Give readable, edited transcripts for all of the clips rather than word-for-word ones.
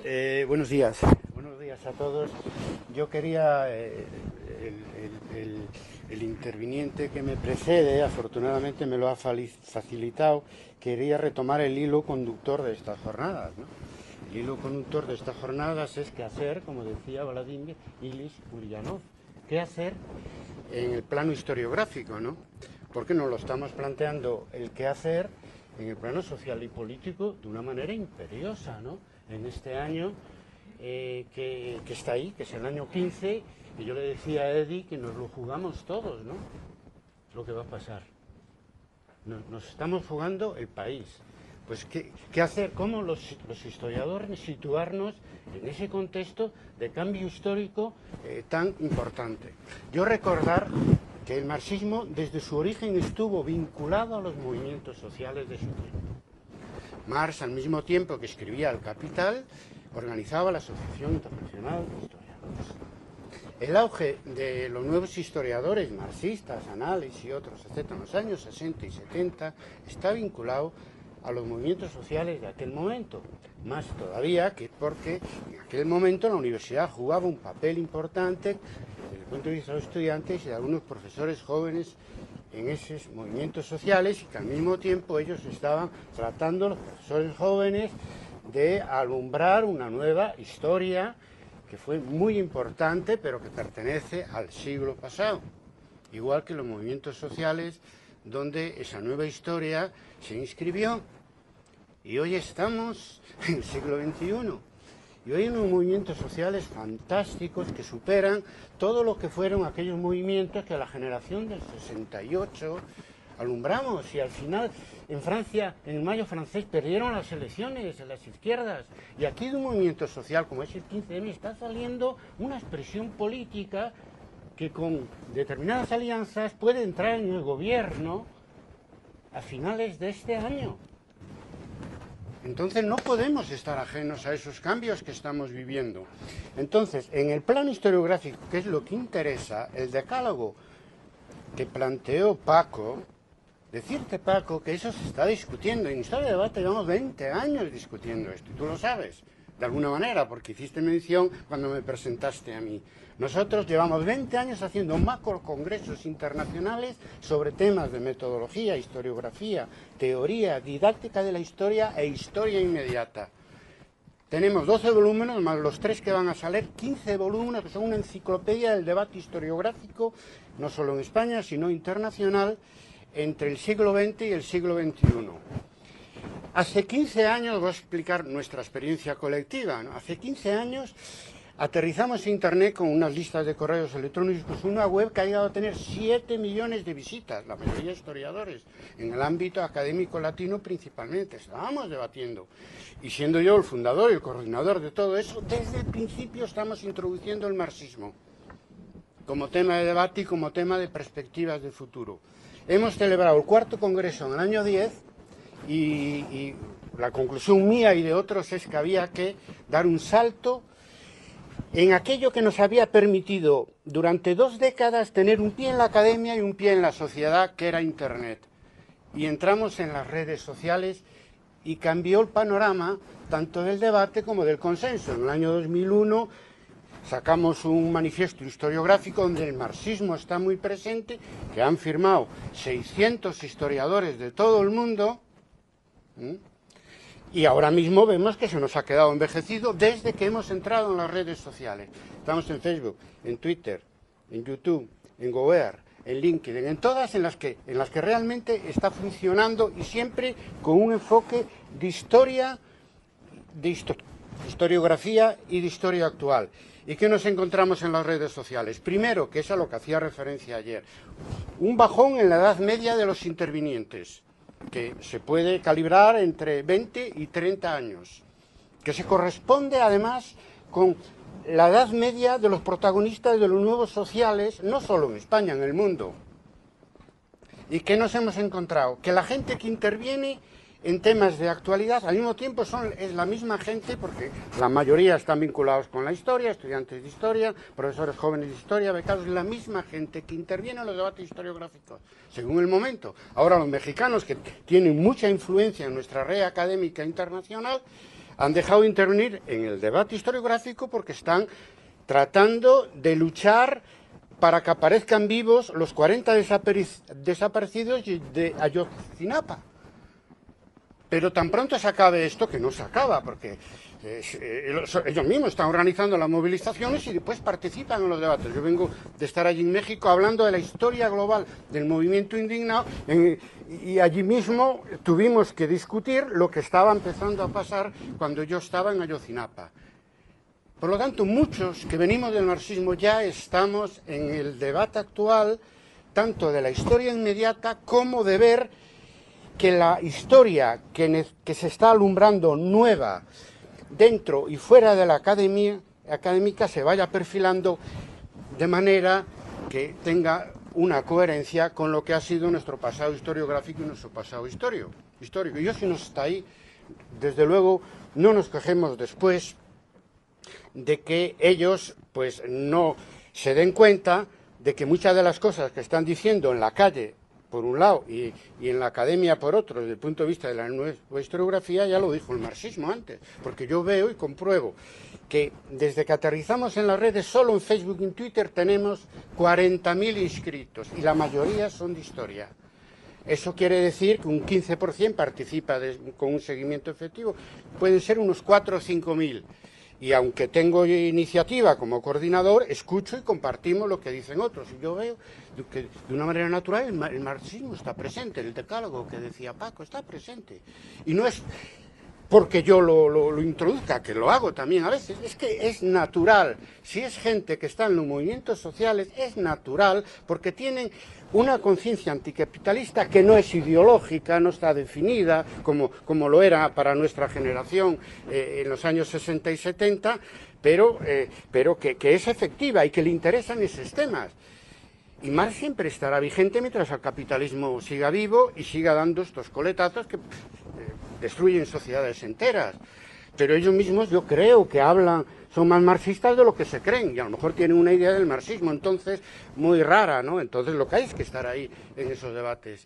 Buenos días a todos. Yo quería, el interviniente que me precede, afortunadamente me lo ha facilitado, quería retomar el hilo conductor de estas jornadas, ¿no? El hilo conductor de estas jornadas es qué hacer, como decía Vladimir Ilich Ulyanov, qué hacer en el plano historiográfico, ¿no? Porque nos lo estamos planteando el qué hacer en el plano social y político de una manera imperiosa, ¿no? En este año que está ahí, que es el año 15, y yo le decía a Eddie que nos lo jugamos todos, ¿no? Lo que va a pasar. Nos estamos jugando el país. Pues, ¿qué hacer? ¿Cómo los historiadores situarnos en ese contexto de cambio histórico tan importante? Yo recordar que el marxismo desde su origen estuvo vinculado a los movimientos sociales de su tiempo. Marx, al mismo tiempo que escribía El Capital, organizaba la Asociación Internacional de Historiadores. El auge de los nuevos historiadores marxistas, Anales y otros, etc., en los años 60 y 70, está vinculado a los movimientos sociales de aquel momento. Más todavía que porque en aquel momento la universidad jugaba un papel importante desde el punto de vista de los estudiantes y de algunos profesores jóvenes en esos movimientos sociales, y que al mismo tiempo ellos estaban tratando, los profesores jóvenes, de alumbrar una nueva historia que fue muy importante, pero que pertenece al siglo pasado, igual que los movimientos sociales donde esa nueva historia se inscribió. Y hoy estamos en el siglo XXI. Y hoy hay unos movimientos sociales fantásticos que superan todo lo que fueron aquellos movimientos que a la generación del 68 alumbramos. Y al final, en Francia, en el mayo francés, perdieron las elecciones en las izquierdas. Y aquí de un movimiento social como es el 15M está saliendo una expresión política que con determinadas alianzas puede entrar en el gobierno a finales de este año. Entonces no podemos estar ajenos a esos cambios que estamos viviendo. Entonces, en el plano historiográfico, que es lo que interesa, el decálogo que planteó Paco, decirte, Paco, que eso se está discutiendo. En Historia de Debate llevamos 20 años discutiendo esto, y tú lo sabes, de alguna manera, porque hiciste mención cuando me presentaste a mí. Nosotros llevamos 20 años haciendo macrocongresos internacionales sobre temas de metodología, historiografía, teoría, didáctica de la historia e historia inmediata. Tenemos 12 volúmenes, más los 3 que van a salir, 15 volúmenes, que son una enciclopedia del debate historiográfico, no solo en España, sino internacional, entre el siglo XX y el siglo XXI. Hace 15 años, voy a explicar nuestra experiencia colectiva, ¿no? Hace 15 años aterrizamos Internet con unas listas de correos electrónicos, una web que ha llegado a tener 7 millones de visitas, la mayoría historiadores, en el ámbito académico latino principalmente. Estábamos debatiendo, y siendo yo el fundador y el coordinador de todo eso, desde el principio estamos introduciendo el marxismo como tema de debate y como tema de perspectivas de futuro. Hemos celebrado el 4º congreso en el año 10 y la conclusión mía y de otros es que había que dar un salto en aquello que nos había permitido durante 2 décadas tener un pie en la academia y un pie en la sociedad, que era Internet. Y entramos en las redes sociales y cambió el panorama tanto del debate como del consenso. En el año 2001 sacamos un manifiesto historiográfico donde el marxismo está muy presente, que han firmado 600 historiadores de todo el mundo, y ahora mismo vemos que se nos ha quedado envejecido desde que hemos entrado en las redes sociales. Estamos en Facebook, en Twitter, en YouTube, en Goear, en LinkedIn, en todas en las que realmente está funcionando, y siempre con un enfoque de historia, de historiografía y de historia actual. ¿Y qué nos encontramos en las redes sociales? Primero, que es a lo que hacía referencia ayer, un bajón en la edad media de los intervinientes, que se puede calibrar entre 20 y 30 años, que se corresponde además con la edad media de los protagonistas de los nuevos sociales, no solo en España, en el mundo. ¿Y qué nos hemos encontrado? Que la gente que interviene en temas de actualidad, al mismo tiempo es la misma gente, porque la mayoría están vinculados con la historia, estudiantes de historia, profesores jóvenes de historia, becados, la misma gente que interviene en los debates historiográficos, según el momento. Ahora los mexicanos, que tienen mucha influencia en nuestra red académica internacional, han dejado de intervenir en el debate historiográfico porque están tratando de luchar para que aparezcan vivos los 40 desaparecidos de Ayotzinapa. Pero tan pronto se acabe esto, que no se acaba, porque ellos mismos están organizando las movilizaciones y después participan en los debates. Yo vengo de estar allí en México hablando de la historia global del movimiento indignado y allí mismo tuvimos que discutir lo que estaba empezando a pasar cuando yo estaba en Ayotzinapa. Por lo tanto, muchos que venimos del marxismo ya estamos en el debate actual, tanto de la historia inmediata como de ver que la historia que se está alumbrando nueva dentro y fuera de la académica se vaya perfilando de manera que tenga una coherencia con lo que ha sido nuestro pasado historiográfico y nuestro pasado histórico. Y yo, si no está ahí, desde luego no nos quejemos después de que ellos pues no se den cuenta de que muchas de las cosas que están diciendo en la calle por un lado y en la academia por otro, desde el punto de vista de la nueva historiografía, ya lo dijo el marxismo antes, porque yo veo y compruebo que desde que aterrizamos en las redes, solo en Facebook y en Twitter tenemos 40.000 inscritos y la mayoría son de historia. Eso quiere decir que un 15% participa con un seguimiento efectivo, pueden ser unos 4 o 5.000. Y aunque tengo iniciativa como coordinador, escucho y compartimos lo que dicen otros. Y yo veo que de una manera natural el marxismo está presente, el decálogo que decía Paco está presente. Y no es porque yo lo introduzca, que lo hago también a veces, es que es natural. Si es gente que está en los movimientos sociales, es natural porque tienen una conciencia anticapitalista que no es ideológica, no está definida como lo era para nuestra generación en los años 60 y 70, pero que es efectiva y que le interesan esos temas. Y Marx siempre estará vigente mientras el capitalismo siga vivo y siga dando estos coletazos que destruyen sociedades enteras. Pero ellos mismos, yo creo que son más marxistas de lo que se creen, y a lo mejor tienen una idea del marxismo, entonces, muy rara, ¿no? Entonces lo que hay es que estar ahí en esos debates.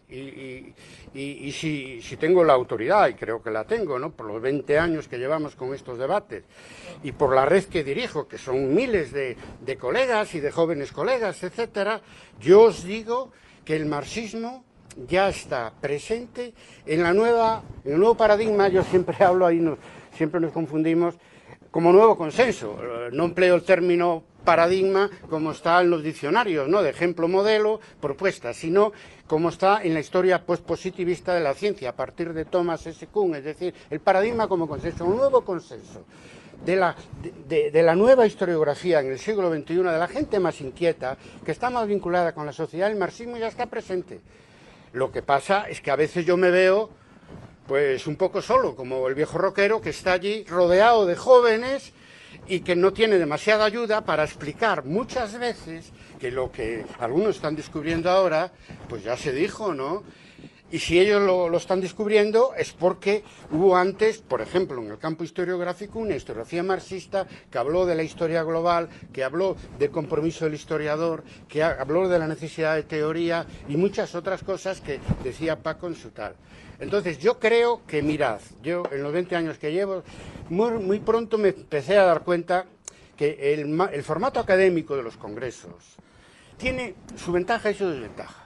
Y si tengo la autoridad, y creo que la tengo, ¿no? Por los 20 años que llevamos con estos debates, y por la red que dirijo, que son miles de colegas y de jóvenes colegas, etcétera, yo os digo que el marxismo ya está presente en el nuevo paradigma. Yo siempre hablo ahí, siempre nos confundimos, como nuevo consenso. No empleo el término paradigma como está en los diccionarios, ¿no? De ejemplo, modelo, propuesta, sino como está en la historia postpositivista de la ciencia, a partir de Thomas S. Kuhn, es decir, el paradigma como consenso, un nuevo consenso de la nueva historiografía en el siglo XXI, de la gente más inquieta, que está más vinculada con la sociedad. El marxismo ya está presente. Lo que pasa es que a veces yo me veo pues un poco solo, como el viejo rockero que está allí rodeado de jóvenes y que no tiene demasiada ayuda para explicar muchas veces que lo que algunos están descubriendo ahora, pues ya se dijo, ¿no? Y si ellos lo están descubriendo es porque hubo antes, por ejemplo, en el campo historiográfico, una historiografía marxista que habló de la historia global, que habló del compromiso del historiador, que habló de la necesidad de teoría y muchas otras cosas que decía Paco en su tal. Entonces, yo creo que, mirad, yo en los 20 años que llevo, muy pronto me empecé a dar cuenta que el formato académico de los congresos tiene su ventaja y su desventaja.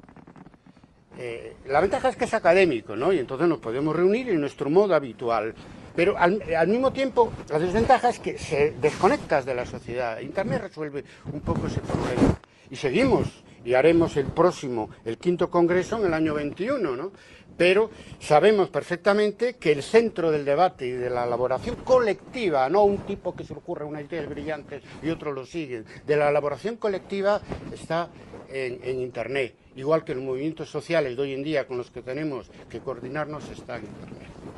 La ventaja es que es académico, ¿no? Y entonces nos podemos reunir en nuestro modo habitual. Pero al mismo tiempo, la desventaja es que se desconectas de la sociedad. Internet resuelve un poco ese problema. Y seguimos, y haremos el 5º congreso en el año 21, ¿no? Pero sabemos perfectamente que el centro del debate y de la elaboración colectiva, no un tipo que se le ocurre unas ideas brillantes y otros lo siguen, de la elaboración colectiva está en Internet, igual que los movimientos sociales de hoy en día con los que tenemos que coordinarnos está en Internet.